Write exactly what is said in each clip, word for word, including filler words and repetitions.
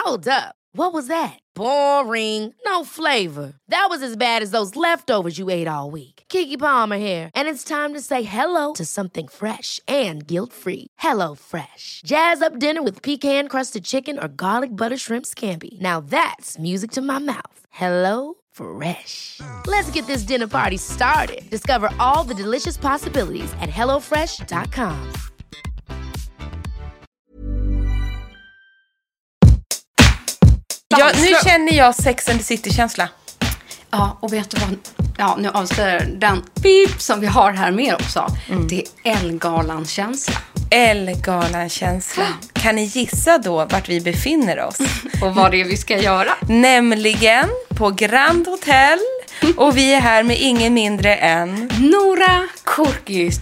Hold up. What was that? Boring. No flavor. That was as bad as those leftovers you ate all week. Keke Palmer here, and it's time to say hello to something fresh and guilt-free. Hello Fresh. Jazz up dinner with pecan-crusted chicken or garlic butter shrimp scampi. Now that's music to my mouth. Hello Fresh. Let's get this dinner party started. Discover all the delicious possibilities at hello fresh dot com. Ja, nu känner jag Sex and the City-känsla. Ja, och vet du vad? Ja, nu avslöjar den pip som vi har här med också. Mm. Det är Ellegalan-känsla. Ellegalan-känsla. Kan ni gissa då vart vi befinner oss? Och vad det är vi ska göra? Nämligen på Grand Hotel. Och vi är här med ingen mindre än Nora Korkis.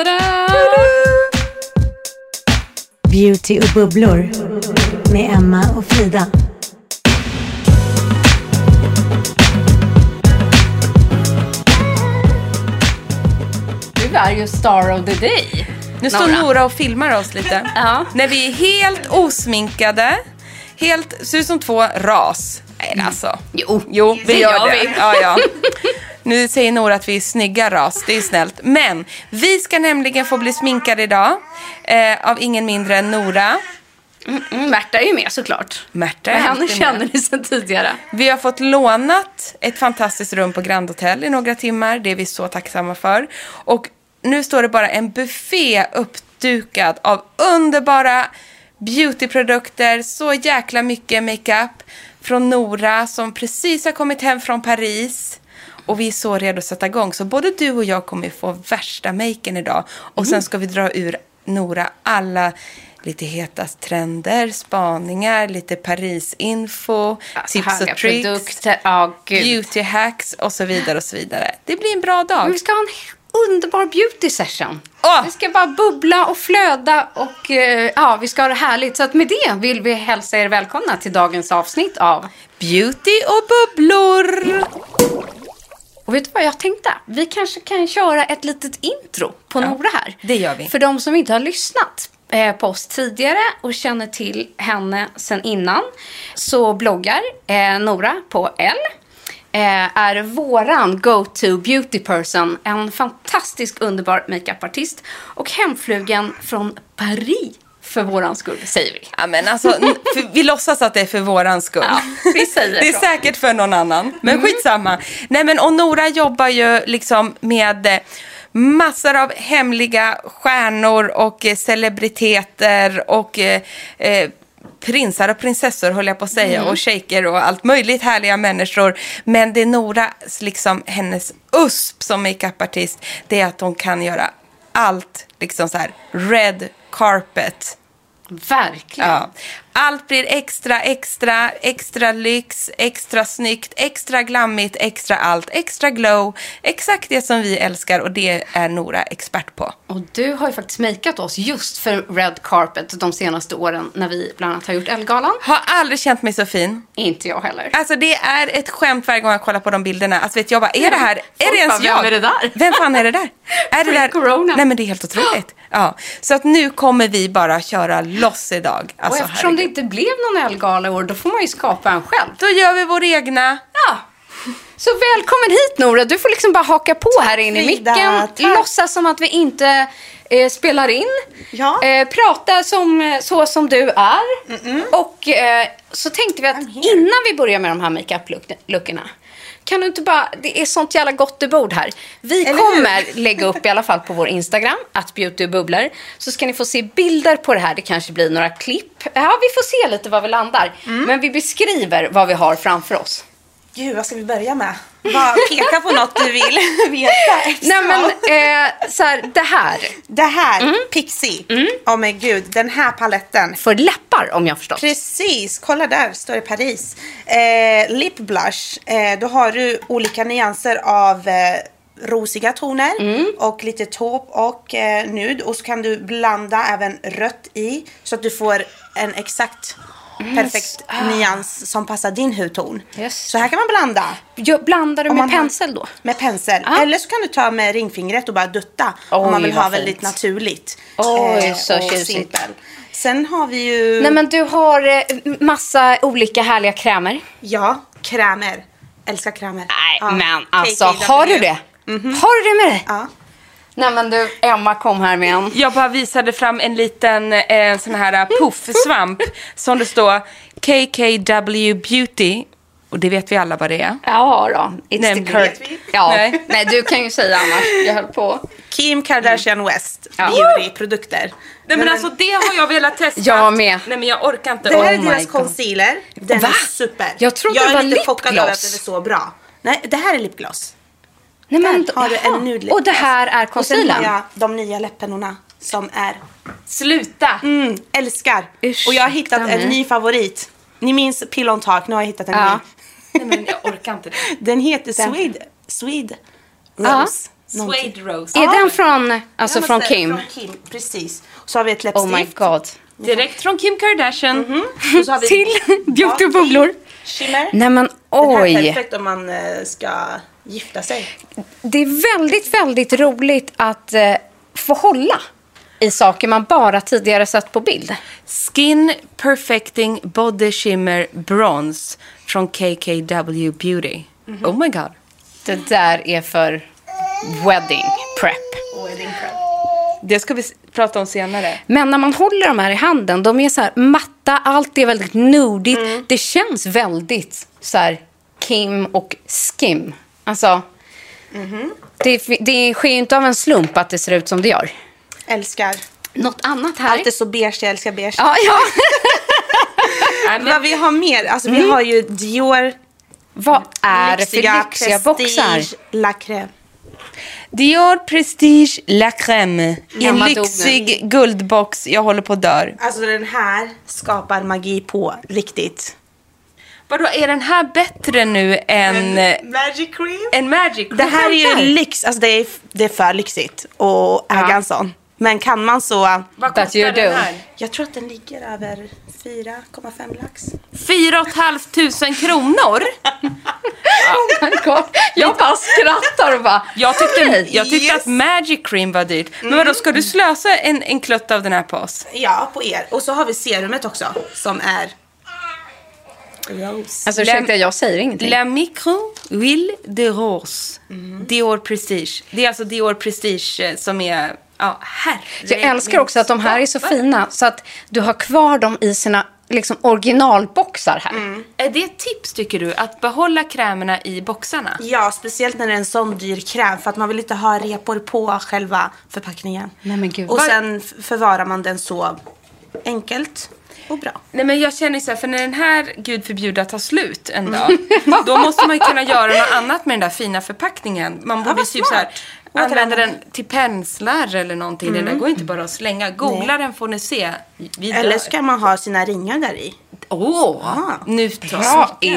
Beauty och bubblor med Emma och Frida. Du är ju star of the day. Nu står Nora, Nora och filmar oss lite. Ja. När vi är helt osminkade. Helt, ser ut som två ras. Nej, alltså. Jo, jo vi det gör, gör det. vi. Ja, ja. Nu säger Nora att vi är snygga ras. Det är snällt. Men vi ska nämligen få bli sminkade idag. Eh, av ingen mindre än Nora. Mm, mm, Märta är ju med såklart. Märta är henne känner ni sedan tidigare. Vi har fått lånat ett fantastiskt rum på Grand Hotel i några timmar. Det är vi så tacksamma för. Och nu står det bara en buffé uppdukad av underbara beautyprodukter. Så jäkla mycket makeup från Nora som precis har kommit hem från Paris. Och vi är så redo att sätta igång. Så både du och jag kommer få värsta maken idag. Och mm. sen ska vi dra ur Nora alla lite hetast trender, spaningar, lite Paris-info, alltså, tips och tricks, produkter, oh, beauty hacks och så vidare och så vidare. Det blir en bra dag. Vi ska ha en underbar beauty session. Oh. Vi ska bara bubbla och flöda och uh, ja, vi ska ha det härligt. Så att med det vill vi hälsa er välkomna till dagens avsnitt av Beauty och bubblor. Och vet du vad jag tänkte? Vi kanske kan köra ett litet intro på ja, Nora här. Det gör vi. För de som inte har lyssnat på oss tidigare och känner till henne sen innan, så bloggar eh, Nora på L. Eh, är våran go-to beauty person, en fantastisk underbar makeupartist och hemflugen från Paris för våran skull, säger vi. Ja, men alltså, för, vi låtsas att det är för våran skull. Ja, vi säger det är så. Säkert för någon annan, men mm. skitsamma. Nej, men och Nora jobbar ju liksom med massor av hemliga stjärnor och eh, celebriteter och eh, eh, prinsar och prinsessor, håller jag på att säga, mm. och shaker och allt möjligt härliga människor. Men det är Noras, liksom hennes U S P som makeupartist, det är att hon kan göra allt, liksom så här red carpet. Verkligen. Ja. Allt blir extra, extra, extra lyx, extra snyggt, extra glammigt, extra allt, extra glow. Exakt det som vi älskar, och det är Nora expert på. Och du har ju faktiskt makeat oss just för red carpet de senaste åren när vi bland annat har gjort Ellegalan. Har aldrig känt mig så fin. Inte jag heller. Alltså det är ett skämt varje gång jag kollar på de bilderna. Alltså vet jag bara, är det här, är det ens jag? Vem är det där? Vem fan är det där? Är det där? Corona. Nej, men det är helt otroligt. Ja, så att nu kommer vi bara köra loss idag. Alltså, och eftersom herregud. det inte blev någon Ellegala i år, då får man ju skapa en själv. Då gör vi vår egna. Ja. Så välkommen hit, Nora. Du får liksom bara haka på här inne i micken. Låtsas som att vi inte eh, spelar in. Ja. Eh, prata som, så som du är. Mm-mm. Och eh, så tänkte vi att innan vi börjar med de här makeup-luckorna, kan du inte bara, det är sånt jävla gott i bord här. Vi Eller kommer hur? lägga upp i alla fall på vår Instagram, att beautybubblor. Så ska ni få se bilder på det här. Det kanske blir några klipp. Ja, vi får se lite vad vi landar. Mm. Men vi beskriver vad vi har framför oss. Gud, vad ska vi börja med? Bara peka på något du vill veta. Nej, men eh, så här, det här. Det här, mm. Pixie. Mm. Oh my gud, den här paletten. För läppar, om jag förstått. Precis, kolla där, står det Paris. Eh, lip blush. Eh, då har du olika nyanser av eh, rosiga toner. Mm. Och lite taupe och eh, nude. Och så kan du blanda även rött i. Så att du får en exakt... perfekt ah. nyans som passar din hudton. Yes. Så här kan man blanda. Jag blandar du med pensel då? Med pensel. Ah. Eller så kan du ta med ringfingret och bara dutta. Oj, om man vill ha väldigt fint. Naturligt. Oj, eh, så simpel. Sen har vi ju... Nej, men du har eh, massa olika härliga krämer. Ja, krämer. Älskar krämer. Nej, ja. men alltså, K K W. har du det? Mm-hmm. Har du det med dig? Ja. Nej, men du, Emma kom här med en. Jag bara visade fram en liten eh, sån här puff-svamp som det står K K W Beauty. Och det vet vi alla vad det är. Ja då, it's Nej, the vet Kirk. Ja. Nej. Nej, du kan ju säga annars. Jag höll på. Kim Kardashian West. Ja. Beauty-produkter. Nej, men alltså det har jag velat testa. Jag med. Nej, men jag orkar inte. Det här Oh är my deras God. concealer. Den Va? är super. Jag trodde jag det var är lite chockad över att lipgloss. den är så bra. Nej, det här är lipgloss. Nej, men, Där har du jaha. en nude lipgloss. Och det här är Och sen har concealern. jag de nya läppennorna som är... Sluta. Mm, älskar. Ursäkta Och jag har hittat en mig. ny favorit. Ni minns Pill on Talk, nu har jag hittat en Ja. ny. Nej, men jag orkar inte det. Den heter Swede, Swede Rose. Någonting. Suede Rose. Är den från, alltså Jag från måste- Kim? Från Kim, precis. Så har vi ett Oh läppstift. my god. Direkt från Kim Kardashian. Och så har vi Till Beauty och bubblor. Shimmer. Nej, men Den här är oj. perfekt om man eh, ska gifta sig. Det är väldigt, väldigt roligt att eh, få hålla i saker man bara tidigare sett på bild. Skin Perfecting Body Shimmer Bronze från K K W Beauty. Mhm. Oh my god. Det där är för wedding prep. Det ska vi s- prata om senare. Men när man håller de här i handen, de är så här matta, allt är väldigt nudigt. Mm. Det känns väldigt så här Kim och Skim. Alltså, Mm-hmm. det, det sker ju inte av en slump att det ser ut som det gör. Älskar. Något annat här? Allt är så beige, jag älskar beige. Ja, ja. Nej, men Vad vi har mer? Alltså Mm. vi har ju Dior. Vad är det för lyxiga lyxiga boxar? Prestige Lacre. Dior Prestige La Crème. I en Emma dog lyxig guldbox. Jag håller på att dör. Alltså den här skapar magi på riktigt. Vadå, är den här bättre nu än, Magic cream. än Magic? Det här är Vänta. ju lyx, alltså det är, det är för lyxigt att äga Ja. en sån. Men kan man så... Vad That kostar you den do. här? Jag tror att den ligger över fyra komma fem lax. Fyra och ett halvt tusen kronor? Oh my God. Jag bara skrattar och bara... Jag tyckte, okej. jag tyckte Yes. att Magic Cream var dyrt. Men vadå, ska du slösa en, en klutt av den här på oss? Ja, på er. Och så har vi serumet också, som är rose. Alltså ursäkta, jag säger ingenting. La Micro Huile de Rose. Dior Prestige. Det är alltså Dior Prestige eh, som är... Ja, herre. Jag älskar också att de här är så fina så att du har kvar dem i sina liksom, originalboxar här. Är det ett tips tycker du? Att behålla krämerna i boxarna? Ja, speciellt när det är en sån dyr kräm. För att man vill inte ha repor på själva förpackningen. Nej, men gud. Och Var- sen f- förvarar man den så enkelt och bra. Nej, men jag känner så här, för när den här, gud förbjuda, tar slut en dag, då måste man ju kunna göra något annat med den där fina förpackningen. Man borde vad typ så här, smart. Återigen. använda den till penslar eller någonting. Den där går inte bara att slänga. Googla den får ni se. Vi dör. Eller ska man ha sina ringar där i? Åh, Ah. nu tar Bra idé.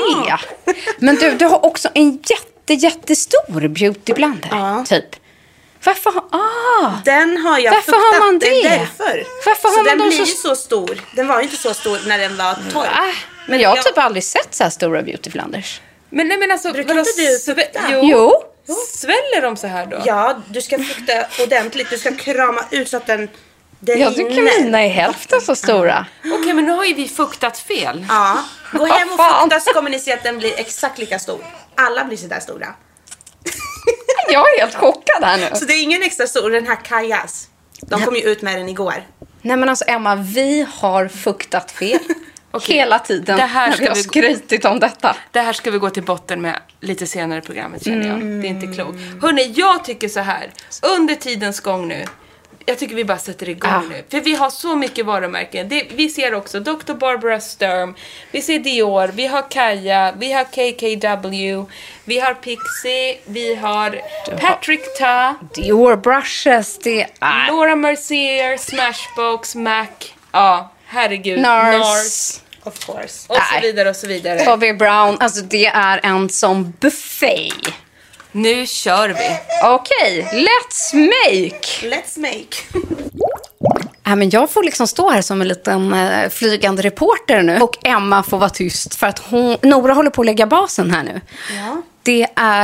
Men du, du har också en jätte, jättestor beautyblender. Ja. Typ. Varför har... Ah! Den har jag Varför fuktat. har man Det är det? därför. Varför så har man den dem blir så- ju så stor. Den var ju inte så stor när den var torr. Ah, men jag har jag- typ aldrig sett så här stora beautyblenders. Men nej men alltså, Brukar vadå, inte du sve- fukta? Jo. Jo. Sväller de så här då? Ja, du ska fukta ordentligt. Du ska krama ut så att den... den Jag tycker rinner. mina är hälften så stora. Okej, men nu har ju vi fuktat fel. Ja. Gå hem och Vad fan? fukta så kommer ni se att den blir exakt lika stor. Alla blir så där stora. Jag är helt chockad här nu. Så det är ingen extra stor. Den här Kajas. De kom ju ut med den igår. Nej men alltså Emma, vi har fuktat fel. Okej. Hela tiden Det här när ska vi har vi- skrytit om detta. Det här ska vi gå till botten med lite senare i programmet känner jag. Det är inte klokt. Hörrni, jag tycker så här. Under tidens gång nu. Jag tycker vi bara sätter igång Ah. nu. För vi har så mycket varumärken. Det, vi ser också doktor Barbara Sturm. Vi ser Dior. Vi har Kaja. Vi har K K W. Vi har Pixie. Vi har Patrick Ta. Dior brushes, det är Laura Mercier. Smashbox. Mac. Ja, herregud. Nars, Nars. Of course. Och så Nej. vidare och så vidare. Bobby Brown. Alltså det är en som buffet. Nu kör vi. Okej, let's make. Let's make. Ja, men jag får liksom stå här som en liten eh, flygande reporter nu. Och Emma får vara tyst för att hon, Nora håller på att lägga basen här nu. Ja. Det är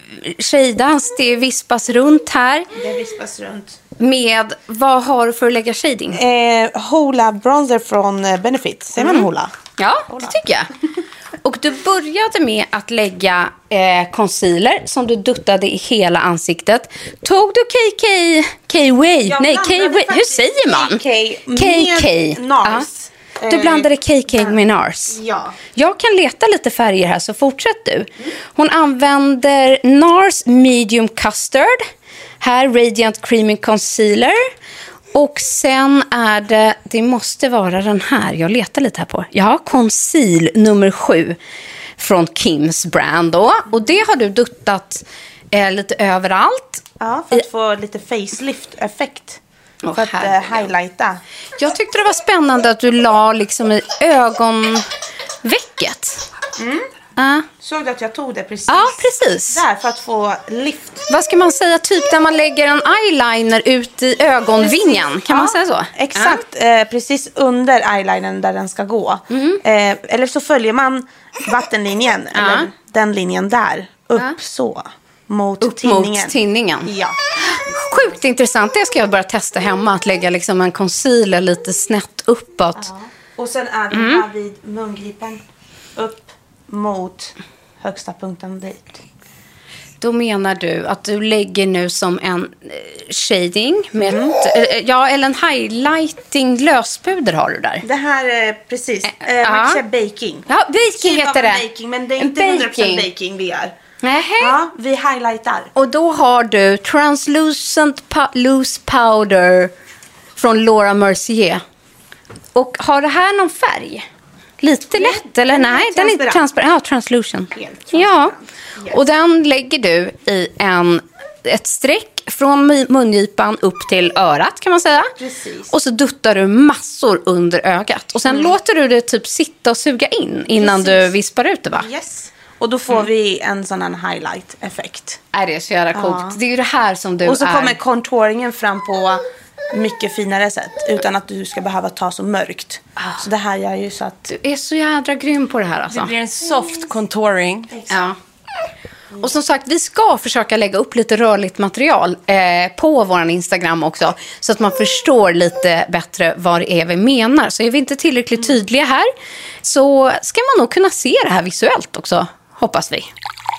shadas, det vispas runt här. Det vispas runt. Med, vad har du för att lägga shading? Eh, Hoola bronzer från eh, Benefit. Säger man Hoola? Ja, det tycker jag. Och du började med att lägga eh, concealer som du duttade i hela ansiktet. Tog du K K... K-Way? Jag Nej, K-Way. blandade Hur säger man? K K med K K. NARS. Ja. Du blandade K K med NARS. Ja. Jag kan leta lite färger här, så fortsätt du. Hon använder NARS Medium Custard. Här Radiant Creamy Concealer. Och sen är det, det måste vara den här, jag letar lite här på. Ja, Conceal nummer sju från Kims brand då. Och det har du duttat eh, lite överallt. Ja, för att I, få lite facelift-effekt. Oh, för att eh, highlighta. Jag tyckte det var spännande att du la liksom i ögonvecket. Mm. Uh. Såg du att jag tog det precis? Ja, precis. Där, för att få lift. Vad ska man säga? Typ där man lägger en eyeliner ut i ögonvingen. Precis. Kan ja, man säga så? Exakt. Uh. Eh, precis under eyelinern där den ska gå. Mm. Eh, eller så följer man vattenlinjen. Uh. Eller den linjen där. Upp uh. så. Mot upp tinningen. Mot tinningen. Ja. Sjukt intressant. Det ska jag börja testa hemma. Att lägga liksom en concealer lite snett uppåt. Ja. Och sen är vi mm. här vid mungipan. Upp mot högsta punkten dit. Då menar du att du lägger nu som en eh, shading med mm. ett, ja, eller en highlighting löspuder har du där. Det här är precis eh, eh, man kan säga baking. Ja, baking typ heter det. Baking, men det är inte hundra procent baking vi gör. Nähä. Ja, vi highlightar. Och då har du translucent pa- loose powder från Laura Mercier. Och har det här någon färg? Lite lätt, eller den nej? Är den är transparent. Ja, translucent. Helt ja, yes. Och den lägger du i en, ett streck från mungipan upp till örat, kan man säga. Precis. Och så duttar du massor under ögat. Och sen mm. låter du det typ sitta och suga in innan Precis. Du vispar ut det, va? Yes. Och då får mm. vi en sån här highlight-effekt. Är det så jävla coolt? Ja. Det är ju det här som du är. Och så är. kommer contouringen fram på mycket finare sätt. Utan att du ska behöva ta så mörkt. Ah. Så det här gör ju så att... Du är så jädra grym på det här alltså. Det blir en soft contouring. Exakt. Ja. Och som sagt, vi ska försöka lägga upp lite rörligt material eh, på vår Instagram också. Så att man förstår lite bättre vad det är vi menar. Så är vi inte tillräckligt tydliga här, så ska man nog kunna se det här visuellt också, hoppas vi.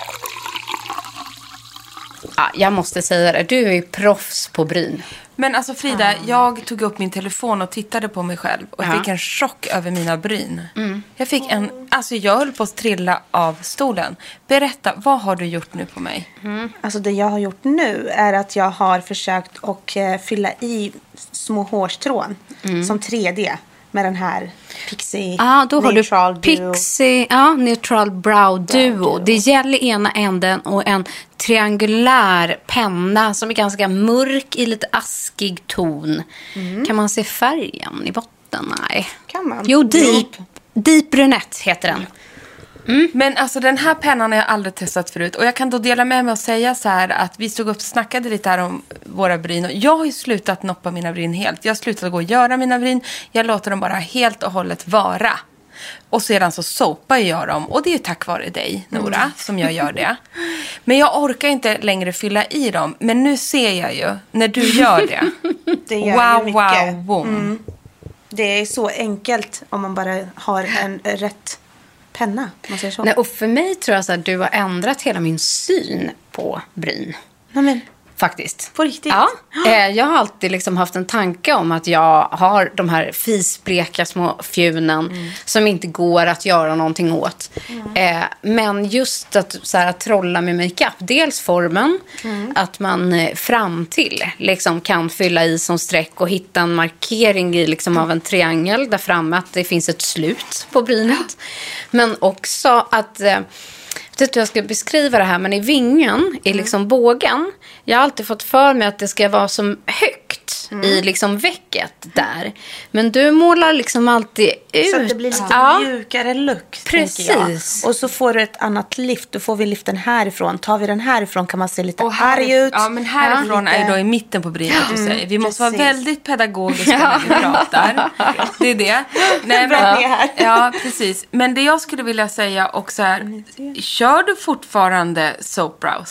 Ja, jag måste säga det, du är ju proffs på bryn. Men alltså Frida, jag tog upp min telefon och tittade på mig själv. Och jag fick en chock över mina bryn. Mm. Jag fick en, alltså jag höll på att trilla av stolen. Berätta, vad har du gjort nu på mig? Mm. Alltså det jag har gjort nu är att jag har försökt att uh, fylla i små hårstrån. Mm. Som tre D. Med den här Pixie ah, då har Neutral du Pixie, ja, Neutral Brow Duo. Brow Duo. Det gäller ena änden och en triangulär penna som är ganska mörk i lite askig ton. Mm. Kan man se färgen i botten? Nej. Kan man? Jo, Deep, deep Brunette heter den. Mm. Men alltså den här pennan har jag aldrig testat förut. Och jag kan då dela med mig och säga så här att vi stod upp och snackade lite här om våra bryn. Och jag har ju slutat noppa mina bryn helt. Jag har slutat gå och göra mina bryn. Jag låter dem bara helt och hållet vara. Och sedan så sopar jag dem. Och det är ju tack vare dig, Nora, mm. som jag gör det. Men jag orkar inte längre fylla i dem. Men nu ser jag ju när du gör det. Det gör wow, ju mycket. wow, wow. Mm. Det är så enkelt om man bara har en rätt penna, man säger så. Nej, och för mig tror jag så att du har ändrat hela min syn på bryn. Nej, men faktiskt. På riktigt? Ja. Eh, jag har alltid liksom haft en tanke om att jag har de här fisbleka små fjunen mm. som inte går att göra någonting åt. Mm. Eh, men just att, så här, att trolla med makeup. Dels formen, mm. att man eh, fram till liksom, kan fylla i som streck och hitta en markering i, liksom, av en triangel där framme att det finns ett slut på brynet. Men också att... Eh, Jag vet inte hur jag ska beskriva det här, men i vingen, i liksom bågen, jag har alltid fått för mig att det ska vara som högt mm. i liksom vecket där. Men du målar liksom alltid ut. Så att det blir lite ja. mjukare look, Precis. tänker jag. Och så får du ett annat lift. Då får vi liften härifrån. Tar vi den härifrån kan man se lite och här, arg ut. Ja, men härifrån ja. är då i mitten på brynet, du säger. Vi måste Precis. vara väldigt pedagogiska när vi pratar. Det är det. Nej, men, ja, ja, precis. Men det jag skulle vilja säga också är, kör du fortfarande soap brows?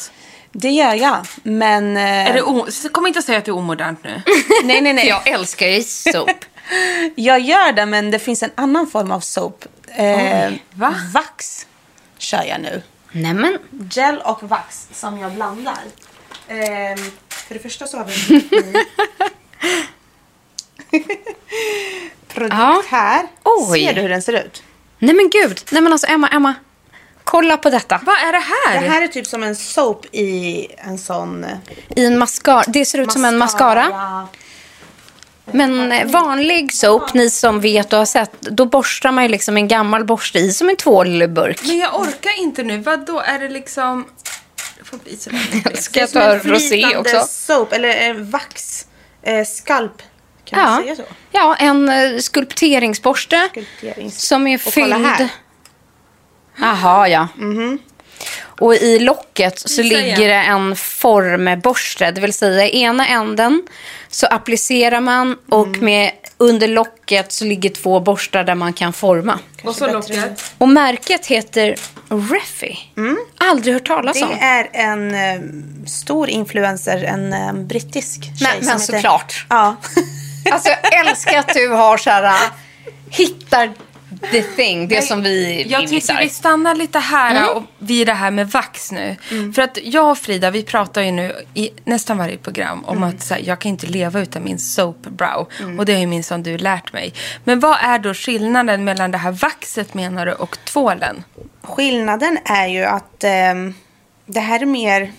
Det gör jag, men... eh, Är det o- Kom inte att säga att det är omodernt nu. Nej, nej, nej. Jag älskar ju soap. Jag gör det, men det finns en annan form av soap. Eh, va? Vax kör jag nu. Nämen. Gel och vax som jag blandar. Eh, för det första så har vi en produkt Ja. här. Oj. Ser du hur den ser ut? Nej men gud. Nej men alltså Emma, Emma. Kolla på detta. Vad är det här? Det här är typ som en soap i en sån... I en mascara. Det ser ut som en mascara. Men eh, vanlig soap, ni som vet och har sett, då borstar man ju liksom en gammal borste i som en tvålburk. Men jag orkar inte nu. Vad då är det liksom... Det får bli så där. Ska jag Som ta en rosé flytande också? soap, eller eh, vax. Eh, skalp. Kan Ja. man säga så? Ja, en eh, skulpteringsborste Skulpterings- som är Och kolla här. fylld. Jaha, ja. Och i locket så Visa ligger igen. det en formborste. Det vill säga i ena änden så applicerar man och med under locket så ligger två borstar där man kan forma. Och så locket. Och märket heter Reffy. Aldrig hört talas om. Det är en eh, stor influencer, en eh, brittisk tjej Men, som men heter... såklart. Ja. Alltså jag älskar att du har så här, äh, hittar the thing, det som vi Jag tycker missar. vi stannar lite här Mm. och vid det här med vax nu. För att jag och Frida, vi pratar ju nu i nästan varje program om att så här, jag kan inte leva utan min soap brow. Och det har ju minst du lärt mig. Men vad är då skillnaden mellan det här vaxet menar du och tvålen? Skillnaden är ju att eh, det här är mer...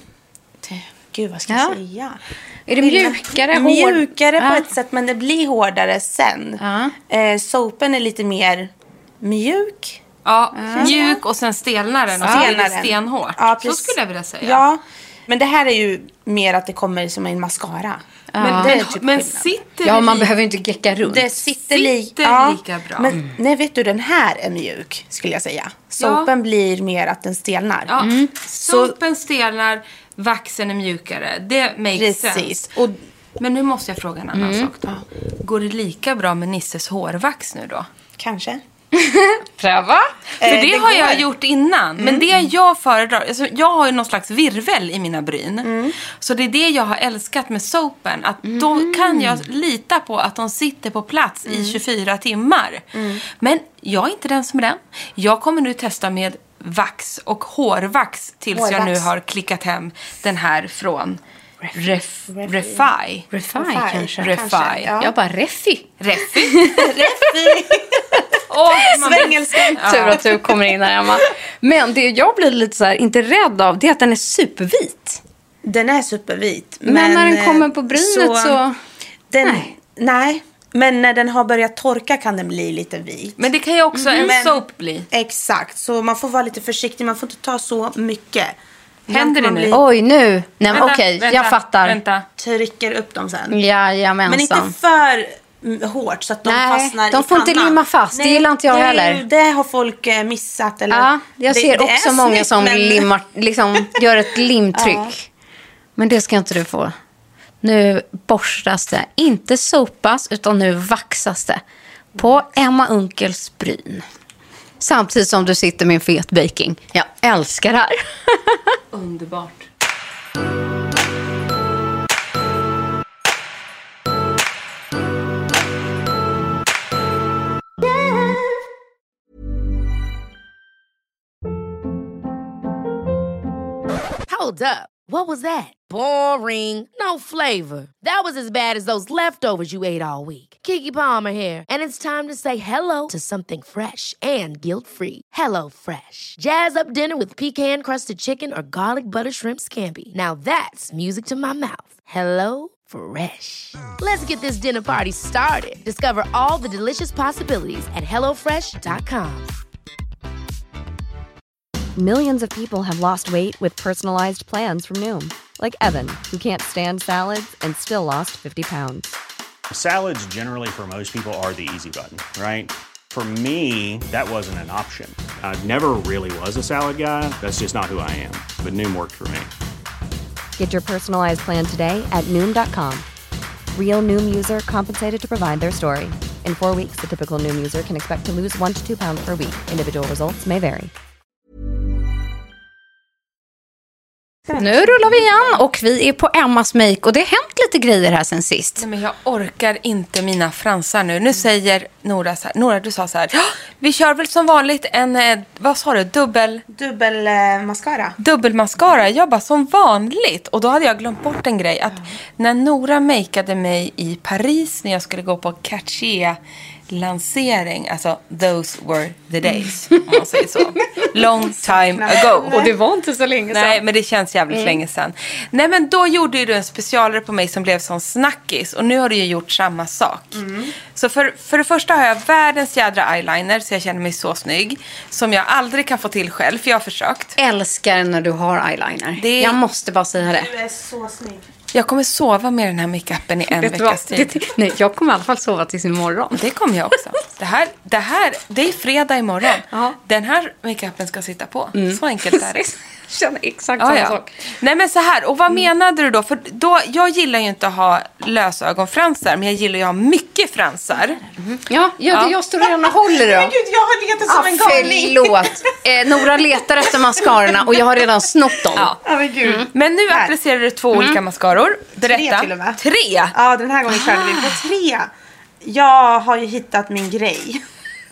Gud, vad ska jag Ja. säga? Är det mjukare, hård? Mjukare på Ja. ett sätt, men det blir hårdare sen. Ja. Eh, soapen är lite mer mjuk. Ja, mjuk och sen stelnar den och så blir det Stelnar den. stenhårt. Ja, så precis. skulle jag vilja säga. Ja, men det här är ju mer att det kommer som en mascara. Men, det är men, typ men skillnad. sitter Ja, det man li- behöver ju inte gecka runt. Det sitter, li- Sitter ja, lika bra. Men nej, vet du, den här är mjuk skulle jag säga. Soapen blir mer att den stelnar. Ja, Mm. sopen stelnar, vaxen är mjukare. Det makes sense. Precis. Och Men nu måste jag fråga en annan Mm. sak då. Går det lika bra med Nisses hårvax nu då? kanske. Pröva. För Eh, det, det har jag går. Mm. gjort innan. Men det jag föredrar, alltså jag har ju någon slags virvel i mina bryn. Mm. Så det är det jag har älskat med sopen. Att då kan jag lita på att de sitter på plats Mm. i tjugofyra timmar. Men jag är inte den som är den. Jag kommer nu testa med vax och hårvax tills jag Hårvax. nu har klickat hem den här från Ref, Refi. Refi. Refi Refi, kanske. Refi. kanske, ja. Jag bara Reffy. Refi. Refi. Åh, man- Svengelska. Tur att du kommer in här, Emma. Men det jag blir lite så här, inte rädd av, det är att den är supervit. Den är supervit. Men, Men, när den eh, kommer på brynet så... Den, Nej. nej. Men när den har börjat torka kan den bli lite vit. Men det kan ju också en Men- soap bli. Exakt, så man får vara lite försiktig. Man får inte ta så mycket. Händer det Man nu? blir- Oj, nu. Nej, men Vänta, okej, vänta, jag fattar. Vänta. Trycker upp dem sen. Jajamensan. Men inte för mm, hårt så att de Nej, fastnar de i får inte pannan. limma fast. Det gillar inte jag det, heller. Det har folk eh, missat. Eller, Ja, jag det, ser det också är många snyggt, som men- limmar, liksom, gör ett limtryck. Ja. Men det ska inte du få. Nu borstas det. Inte sopas, utan nu vaxas det. På Emma Unkels bryn. Samtidigt som du sitter med en fet baking. Jag älskar det här. Underbart. Hold up. What was that? Boring. No flavor. That was as bad as those leftovers you ate all week. Keke Palmer here, and it's time to say hello to something fresh and guilt-free. Hello Fresh. Jazz up dinner with pecan-crusted chicken or garlic butter shrimp scampi. Now that's music to my mouth. Hello Fresh. Let's get this dinner party started. Discover all the delicious possibilities at hello fresh dot com. Millions of people have lost weight with personalized plans from Noom. Like Evan, who can't stand salads and still lost fifty pounds. Salads generally for most people are the easy button, right? For me, that wasn't an option. I never really was a salad guy. That's just not who I am. But Noom worked for me. Get your personalized plan today at Noom dot com. Real Noom user compensated to provide their story. In four weeks, the typical Noom user can expect to lose one to two pounds per week. Individual results may vary. Nu rullar vi igen och vi är på Emmas make och det har hänt lite grejer här sen sist. Nej, men jag orkar inte mina fransar nu. Nu säger Nora så här. Nora, du sa så här. Vi kör väl som vanligt en, eh, vad sa du, dubbel... Dubbel eh, mascara. Dubbel mascara. Jag bara som vanligt. Och då hade jag glömt bort en grej. Att när Nora makeade mig i Paris när jag skulle gå på Cartier lansering, alltså those were the days, om man säger så. Long time ago. Och det var inte så länge sedan. Nej, men det känns jävligt mm. länge sedan. Nej, men då gjorde ju du en specialare på mig som blev som snackis. Och nu har du ju gjort samma sak. Mm. Så för, för det första har jag världens jädra eyeliner, så jag känner mig så snygg. Som jag aldrig kan få till själv, för jag har försökt. Älskar när du har eyeliner. Det... Jag måste bara säga det. Du är så snygg. Jag kommer sova med den här makeupen i en veckas tid. Det, nej, jag kommer i alla fall sova tills imorgon. Det kommer jag också. Det här, det här, det är fredag imorgon. Ja. Den här makeupen ska sitta på. Mm. Så enkelt är det. Känner exakt ja, samma ja. sak. Nej, men så här. Och vad mm. menade du då? För då, jag gillar ju inte att ha lösögonfransar, men jag gillar ju att ha mycket fransar. Mm. Ja, ja, det jag står redan och håller då. Men gud, jag har letat som ah, en galning. Förlåt. Eh, Nora letar efter mascarorna och jag har redan snott dem. Ja. Ja, men gud. Mm. Men nu Här. applicerar du två mm. olika mascaror. Berätta. Tre till och med. Tre? Ja, den här gången körde vi på tre. Jag har ju hittat min grej.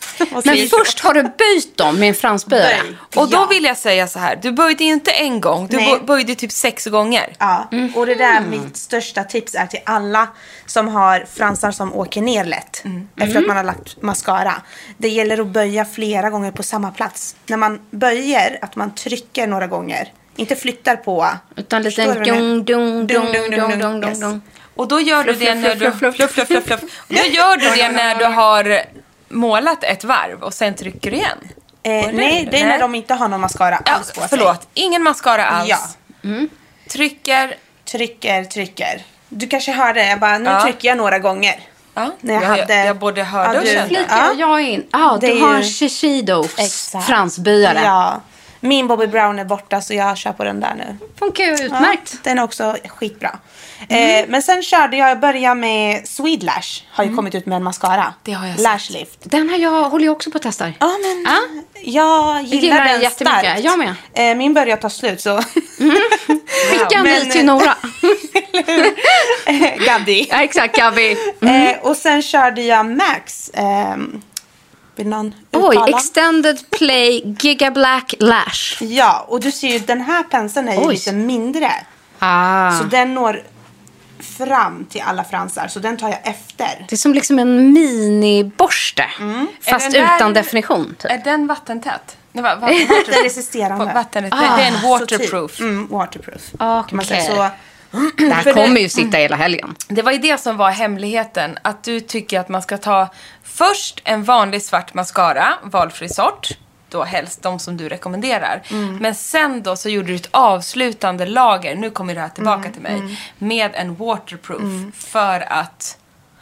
Men först har du böjt dem med en fransböjare. Och då ja. vill jag säga så här. Du böjde inte en gång. Du Nej. böjde typ sex gånger. Ja, mm. och det där är mitt största tips är till alla som har fransar som åker ner lätt. Mm. Efter att man har lagt mascara. Det gäller att böja flera gånger på samma plats. När man böjer, att man trycker några gånger. Inte flyttar på. Utan lite dung, dung, dung, dung, dung, dung, dung, dung. Och då gör du det när du... Fluff, fluff, fluff, fluff. Då gör du det när du har målat ett varv och sen trycker du igen. Eh, nej, det är när de inte har någon mascara alls på sig. Förlåt, ingen mascara alls. Ja. Mm. Trycker. Trycker, trycker. Du kanske hörde, jag bara, nu ja. trycker jag några gånger. Ja, när jag, jag, hade, jag, jag både hörde ja, och kände. Flikar ja. jag in. Ja, det du har ju... Shishidos fransbyare. Ja. Min Bobbi Brown är borta så jag kör på den där nu. Funkar ju utmärkt. Ja, den är också skitbra. Mm. Eh, men sen körde jag, börja med Swedlash. Har ju mm. kommit ut med en mascara. Det har jag Lash sett. Lift. Den här jag håller jag också på att testa. Ja, men ah? jag gillar, gillar den jättemycket. starkt. Jag med. Eh, min börjar ta slut så. Mm. Skicka en ny till Nora. Gabi. Ja, exakt, Gabi. Mm. Eh, och sen körde jag Max. Eh, vill någon uttala? Oj, Extended Play Giga Black Lash. Ja, och du ser ju den här penseln är ju Oj. lite mindre. Ah. Så den når fram till alla fransar. Så den tar jag efter. Det är som liksom en miniborste. Mm. Fast där, utan definition. Typ. Är den vattentät? Nej, va, va, vattenresisterande. Vatten, ah, det är en waterproof. Typ. Mm, waterproof. Okay. Kan man säga så. Det här kommer ju sitta hela helgen. Det var ju det som var hemligheten. Att du tycker att man ska ta först en vanlig svart mascara, valfri sort. Då helst de som du rekommenderar. Mm. Men sen då så gjorde du ett avslutande lager. Nu kommer det här tillbaka mm, till mig. Mm. Med en waterproof. Mm. För att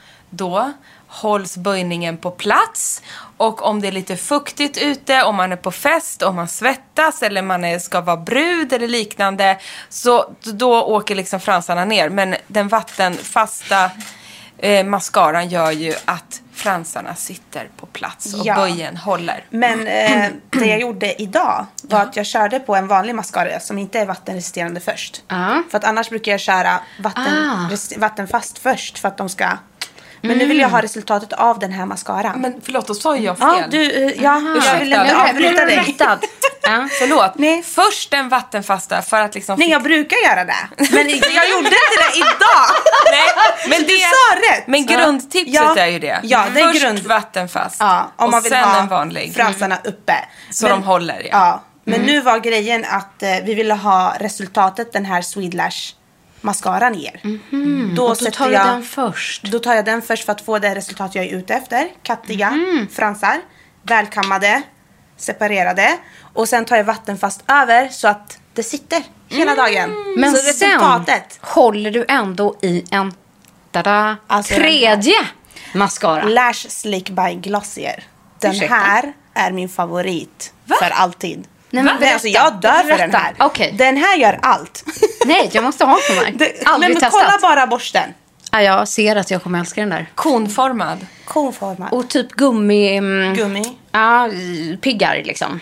då hålls böjningen på plats. Och om det är lite fuktigt ute, om man är på fest, om man svettas eller man är, ska vara brud eller liknande. Så då åker liksom fransarna ner. Men den vattenfasta eh, mascaran gör ju att fransarna sitter på plats och ja. böjen håller. Men eh, det jag gjorde idag var att jag körde på en vanlig mascara som inte är vattenresisterande först. Uh. För att annars brukar jag köra vatten, uh. res, vattenfast först för att de ska... Men mm. nu vill jag ha resultatet av den här mascaran. Men förlåt, då sa jag fel. Ja, du, ja jag vill inte avbryta dig. Ja, förlåt. Nej. Först den vattenfasta för att liksom... Nej, jag brukar göra det. Men jag gjorde inte det idag. Nej, men det, du sa rätt. Men grundtipset ja. är ju det. Ja, det är först grund... vattenfast. Ja, om och man vill sen ha en vanlig. fransarna uppe. Så men, de håller, ja. ja. Men mm. nu var grejen att eh, vi ville ha resultatet, den här Swedlash mascaran ger. Mm-hmm. Då, och då sätter tar du jag, den först. Då tar jag den först för att få det resultat jag är ute efter. Kattiga mm. fransar. Välkammade. Separerade. Och sen tar jag vattenfast över så att det sitter hela mm. dagen. Men så resultatet sen håller du ändå i en tada, alltså tredje mascara. Lash Slick by Glossier. Den Ursäkta? här är min favorit. Va? För alltid. Nej, men berätta, alltså, jag dör berätta. för den här. Okay. Den här gör allt. Nej, jag måste ha på mig. Det, Aldrig men testat. Kolla bara borsten. Ja, jag ser att jag kommer älska den där. Konformad. Konformad. Och typ gummi... Um, gummi. Ja, piggar liksom.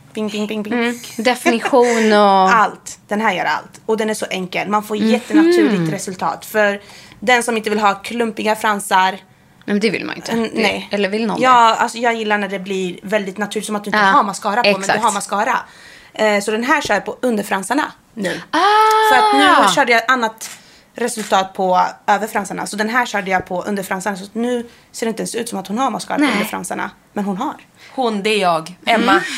Bing, bing, bing, bing. Mm. Definition och... Allt. Den här gör allt. Och den är så enkel. Man får jättenaturligt resultat. För den som inte vill ha klumpiga fransar. Men det vill man inte. Mm, nej. Eller vill någon ja, alltså jag gillar när det blir väldigt naturligt. Som att du inte Ja, har mascara på, exakt. men du har mascara. Eh, så den här kör jag på underfransarna nu. Ah! För att nu körde jag annat resultat på överfransarna. Så den här körde jag på underfransarna. Så nu ser det inte ens ut som att hon har mascara Nej. på underfransarna. Men hon har. Hon, det är jag. Emma. Mm.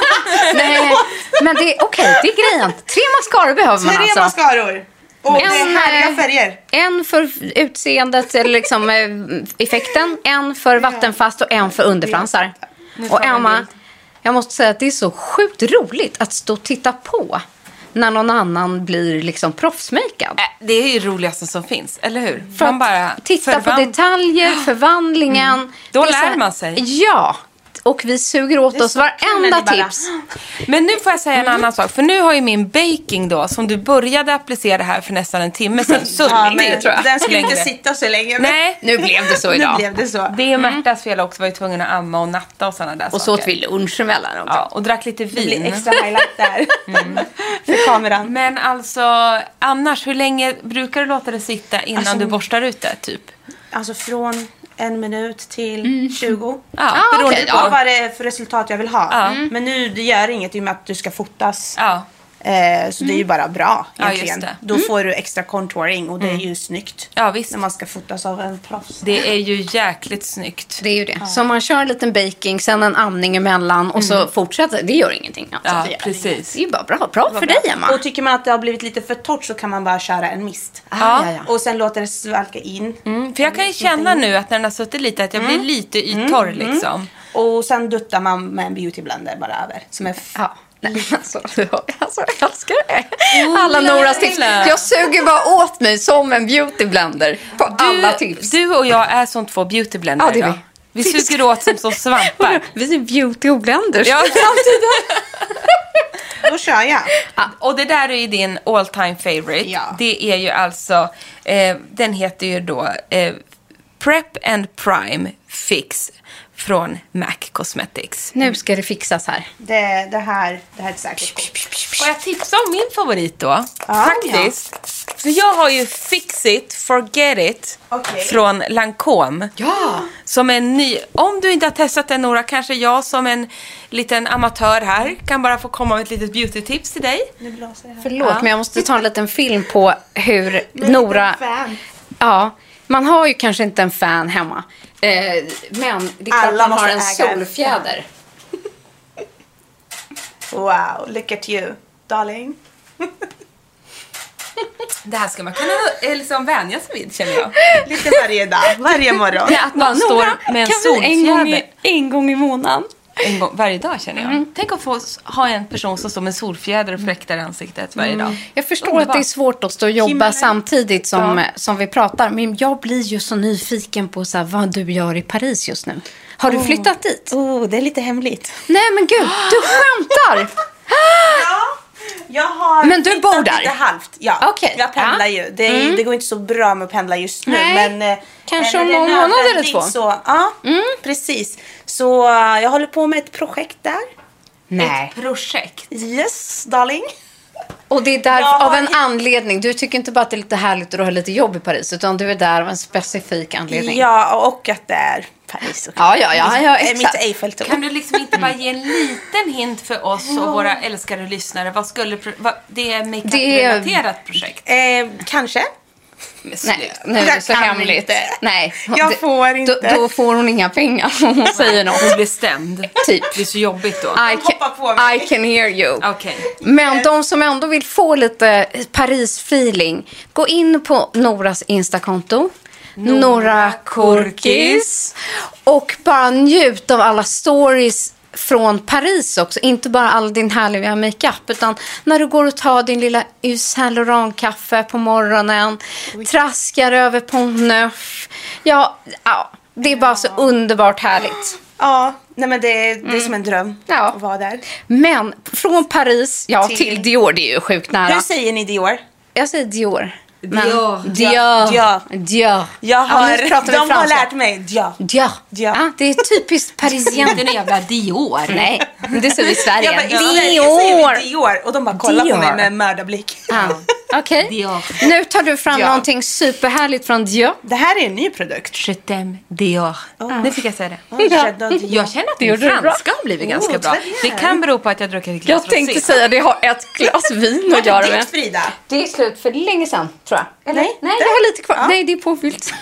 Nej, men det är okej, okay, det är grejen. Tre mascaror behöver man Tre alltså. mascaror. Och en, det är härliga färger. En för utseendet, eller liksom effekten. En för vattenfast och en för underfransar. Och Emma, jag måste säga att det är så sjukt roligt att stå och titta på när någon annan blir liksom proffsmakad. Det är ju det roligaste som finns, eller hur? För man bara titta förvan- på detaljer, förvandlingen. Mm. Då Det är så lär här- man sig. Ja, och vi suger åt Det är oss så kul när varenda ni bara- tips. Men nu får jag säga en annan sak. För nu har ju min baking då, som du började applicera här för nästan en timme sedan, suttit, Ja, men tror jag. den skulle inte längre. sitta så länge. Men Nej, Nu blev det så nu idag. blev det så. det är Märtas fel också. Var ju tvungen att amma och natta och sådana där Och så saker. åt vi lunch emellan också. Ja, och drack lite Det blir vin. extra highlight där. För kameran. Men alltså, annars, hur länge brukar du låta det sitta innan Alltså- du borstar ut det, typ? Alltså från en minut till tjugo. Ja, Ah, beroende okej, på. Och vad det är för resultat jag vill ha. Ja. Men nu, det gör inget i och med att du ska fotas. Ja. Eh, så det är ju bara bra Ja, egentligen. just det. Då får du extra contouring och det är ju snyggt. Ja, visst. När man ska fotas av en proffs. Det är ju jäkligt snyggt. Det är ju det. Så om man kör en liten baking, sen en amning emellan och så fortsätter, det gör ingenting. Alltså. Ja, Det gör precis. inget. Det är ju bara bra. Bra för dig, Emma. Och tycker man att det har blivit lite för torrt så kan man bara köra en mist. Ah, Ja. ja, ja. Och sen låter det svalka in. Mm, för jag kan ju känna nu att när den har suttit lite, att jag blir lite yttorr liksom. Och sen duttar man med en beautyblender bara över. Som är f- Ja. Nej, alltså, alltså, jag älskar det. Alla Noras tips. Lilla. Jag suger bara åt mig som en beautyblender på alla tips. Du och jag är som två beautyblender Ja, det är idag. Vi Vi suger åt som så svampar. Vi är beauty och blenders. Ja, Då kör jag. och det där är ju din all time favorite. Ja. Det är ju alltså, eh, den heter ju då eh, Prep and Prime Fix från MAC Cosmetics. Nu ska det fixas här. Det, det här det här är säkert gott. Får jag tipsa om min favorit då? Ja, Faktiskt. För jag har ju Fix It, Forget It Okej. från Lancôme. Ja. Som en ny, om du inte har testat den Nora, kanske jag som en liten amatör här kan bara få komma med ett litet beauty-tips till dig. Nu blåser det här. Förlåt, Ja. men jag måste ta en liten film på hur Men Nora... lite fan. Ja, man har ju kanske inte en fan hemma. Eh, men det är klart Alla man har måste en äga en solfjäder. Wow, look at you, darling. Det här ska man kunna eh, liksom vänja sig vid, känner jag. Lite varje dag, varje morgon. Ja, att man står med en en gång, i, solfjäder en gång i månaden? en gång, varje dag, känner jag. Tänk att få s- ha en person som står med solfjäder och fläktar i ansiktet varje dag. Jag förstår Underbart. att det är svårt att stå och jobba Himmelen. samtidigt som, Ja. som vi pratar. Men jag blir ju så nyfiken på så här, vad du gör i Paris just nu. Har du flyttat dit? Oh, det är lite hemligt. Nej men gud, du skämtar! Ja, jag har Men du flyttat bor där? lite halvt. Ja, Okej. jag pendlar Ja. ju. Det, är- det går inte så bra med att pendla just nu. Nej. Men, eh, Kanske när om det är någon månad eller nödvändigt två. Så, ja, precis. Så eh, jag håller på med ett projekt där. Nej. Projekt. Yes, darling. Och det är där Jag av har en ju- anledning. Du tycker inte bara att det är lite härligt att du har lite jobb i Paris. Utan du är där av en specifik anledning. Ja, och att det är Paris. Och Ja, ja, ja, ja, mitt, exakt. mitt Eiffeltorn. Kan du liksom inte bara ge en liten hint för oss och våra älskade lyssnare? Vad skulle pro- vad, det är Det är- makeup-relaterat projekt? Eh, kanske. Men Nej, sluta. nu är det Jag så kan hemligt. inte. Nej. Jag Det- får inte. Då, då får hon inga pengar om hon säger något. Hon blir stämd. Typ. Det är så jobbigt då. I Hoppa på can, mig. I can hear you. Okej. Men de som ändå vill få lite Paris-feeling, gå in på Noras Instakonto. Nora Korkis. Och bara njut av alla stories från Paris också. Inte bara all din härliga makeup, utan när du går och tar din lilla Yves Saint Laurent-kaffe på morgonen. Traskar över Pont Neuf. Ja, ja, det är bara så underbart härligt. Ja, nej men det, är- det är som en dröm Ja. att vara där. Men från Paris, ja, till, Till- Dior, det är ju sjukt nära. Hur säger ni Dior? Jag säger Dior. Men, Dior. Dior. Dior. Dior. Jag Ja, har, nu pratar vi de har franska. lärt mig. Dior. Dior. Dior. Ja, det är typiskt parisien. Den jävla Dior. Nej, det säger vi i Sverige. Jag bara, i Sverige säger Dior. vi Dior. Och de bara kollar Dior. på mig med mördarblick. Ja, okej. Dior. Nu tar du fram Dior. någonting superhärligt från Dior. Det här är en ny produkt. Je t'aime Dior. Nu fick jag säga det. Oh, Dior. Jag känner att Det din gjorde du bra. franska har blivit ganska bra. très bien. Det kan bero på att jag druckit ett glas Jag tänkte rosé. säga det har ett glas vin att göra med. Ditt, Frida. Det är slut för länge sedan, tror jag. Eller? Nej, Nej, det- jag har lite kvar. Ja. Nej, det är påfyllt.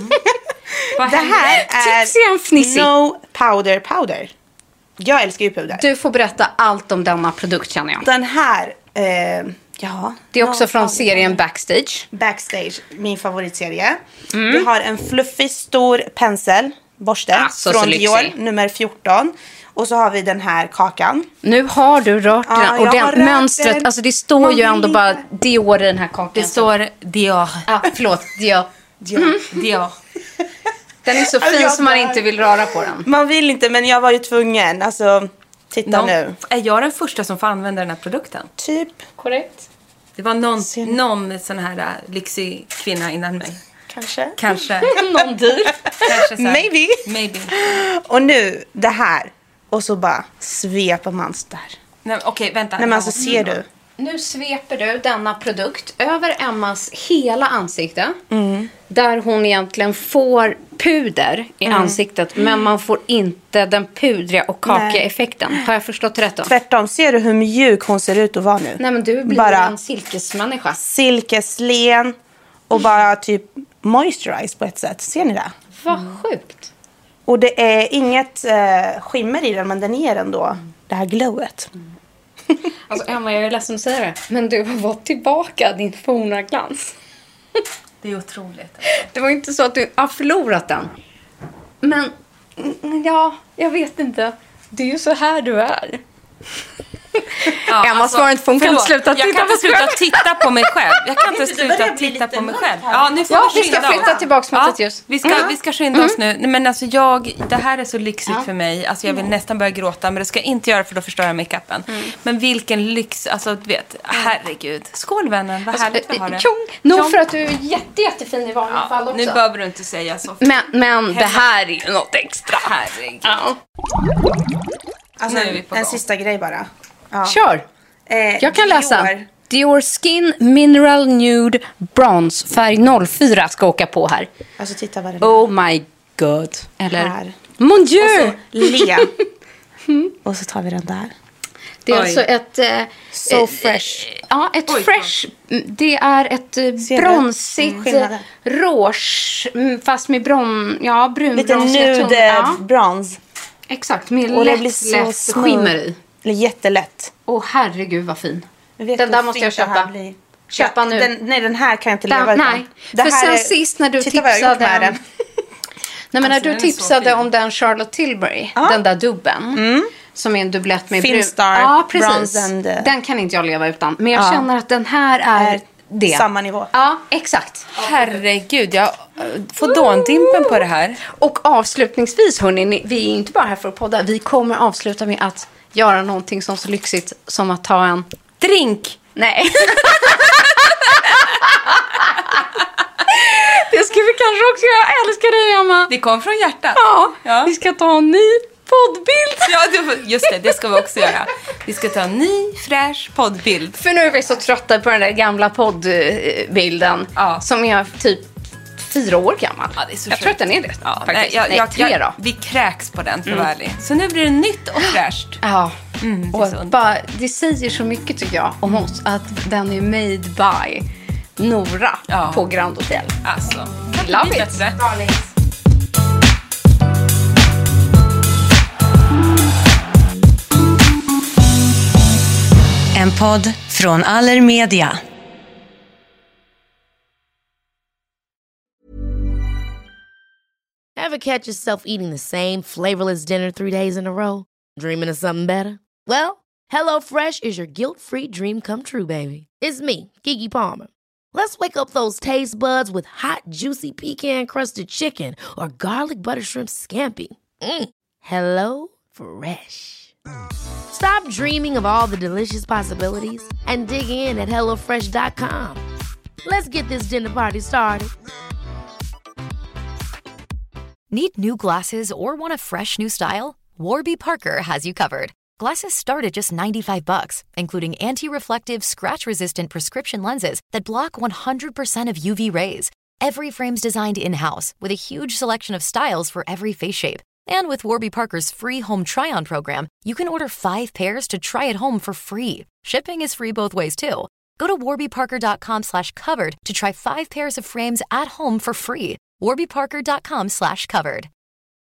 Vad Det händer? här Tipsy and fnissy. är No Powder Powder. Jag älskar ju puder. Du får berätta allt om denna produkt, känner jag. Den här, eh, ja. Det är också No från Powder serien Backstage. Backstage, min favoritserie. Mm. Vi har en fluffig stor pensel, borste, Alltså, så från lyxig. Dior, nummer fjorton. Och så har vi den här kakan. Nu har du rört Ja, den. Och jag har den rört mönstret, den. alltså det står Man ju vill ändå inte- bara Dior i den här kakan. Det står Dior. Ja, förlåt. Dior. Dior. Dior. Den är så Alltså, fin jag som man dör. inte vill röra på den. Man vill inte, men jag var ju tvungen. Alltså, titta Någon, nu. är jag den första som får använda den här produkten? Typ, Korrekt. Det var någon, Ser ni? någon sån här äh, lyxig kvinna innan mig. kanske. Kanske. Någon dyr. Kanske så här. Maybe. Maybe. Och nu, det här. Och så bara sveper man där. Nej, okej, vänta. Nej, men alltså, ser du? Nu sveper du denna produkt över Emmas hela ansikte. Där hon egentligen får puder i ansiktet. Men man får inte den pudriga och kakiga Nej. effekten. Har jag förstått rätt då? Tvärtom, ser du hur mjuk hon ser ut att vara nu? Nej, men du blir Bara en silkesmänniska. silkeslen och bara typ moisturize på ett sätt. Ser ni det? Vad sjukt. Och det är inget eh, skimmer i den, men den ger ändå det här glowet. Alltså Emma, jag är ledsen att säga det. Men du har fått tillbaka din forna glans. Det är otroligt. Det var inte så att du har förlorat den. Men, mm, ja, jag vet inte. Det är ju så här du är. Ja, Emma svarar inte för hon kan förlåt. sluta Jag titta kan på inte sig sluta själv. titta på mig själv. Jag kan inte Det börjar sluta bli titta lite på mig mörkt själv. här. Ja, nu får Ja, vi vi ska skynda oss. flytta tillbaks mot ett ljus. Vi ska, Mm. vi ska skynda oss nu. Nej, men alltså jag, det här är så lyxigt Ja. för mig. Alltså jag vill nästan börja gråta, men det ska jag inte göra för då förstör jag makeupen. Men vilken lyx, alltså du vet, herregud. Skål vännen, vad härligt vi har det. Tjong. Nog för att du är jätte, jättefin i vanliga Ja, fall också. nu behöver du inte säga så. Men, men det här är ju något extra. Herregud. Ja. Alltså, Nu är vi på en gång. sista grej bara. Ja. Kör. Eh, Jag kan läsa. Dior. Dior Skin Mineral Nude Bronze färg noll fyra ska åka på här. Alltså titta vad den är. Oh my god. Eller? Här. Mon Och Dieu! så le. Och så tar vi den där. Det är Oj. alltså ett... Eh, So eh, fresh. Ja, ett Oj, fresh. Det är ett eh, Ser du? bronsigt Mm, mm, skillnaden. rouge. mm, Fast med bron, ja, Lite brunbronsiga toner. nude Ja, brons. exakt. Med Och det lätt, blir så lätt smooth. skimmer i. Eller jättelätt. Åh, herregud vad fin. Jag vet Den där hur måste jag fint det här köpa. blir. Köpa Ja, nu. Den, nej, den här kan jag inte Den- leva utan. nej, Det för här sen är- sist när du Titta vad jag har gjort tipsade med om- den. Nej, men när Alltså, du den är så tipsade fin. om den Charlotte Tilbury, den där dubben, som är en dubblett med brun. Filmstar, Ja, precis. bronze and, uh, Den kan inte jag leva utan. Men jag Ja. känner att den här är, Är det. samma nivå. Ja, exakt. Herregud, jag får dåndimpen på det här. Och avslutningsvis, hörni, ni- vi är inte bara här för att podda. Vi kommer avsluta med att göra någonting som så lyxigt som att ta en... Drink! Nej. Det ska vi kanske också göra. Jag älskar dig, Emma. Det kom från hjärtat. Ja, Ja. vi ska ta en ny poddbild. Ja, det- just det, det ska vi också göra. Vi ska ta en ny, fräsch poddbild. För nu är vi så trötta på den där gamla poddbilden Ja. som är typ fyra år gammal. Ja, det är så jag sjukt. tror att den är det. Ja, faktiskt. nej, jag, nej, jag, tre jag, då. Vi kräks på den, för att vara ärlig. Så nu blir det nytt och fräscht. Ja, Mm, det är och så underbart. bara, det säger så mycket tycker jag om oss att den är made by Nora Ja. på Grand Hotel. Alltså, Love det blir it. bättre. En podd från Allermedia. Ever catch yourself eating the same flavorless dinner three days in a row? Dreaming of something better? Well, HelloFresh is your guilt-free dream come true, baby. It's me, Keke Palmer. Let's wake up those taste buds with hot, juicy pecan-crusted chicken or garlic butter shrimp scampi. Mm. Hello Fresh. Stop dreaming of all the delicious possibilities and dig in at HelloFresh dot com. Let's get this dinner party started. Need new glasses or want a fresh new style? Warby Parker has you covered. Glasses start at just ninety-five bucks, including anti-reflective, scratch-resistant prescription lenses that block one hundred percent of U V rays. Every frame's designed in-house with a huge selection of styles for every face shape. And with Warby Parker's free home try-on program, you can order five pairs to try at home for free. Shipping is free both ways, too. Go to warbyparker.com slash covered to try five pairs of frames at home for free. warbyparker.com slash covered.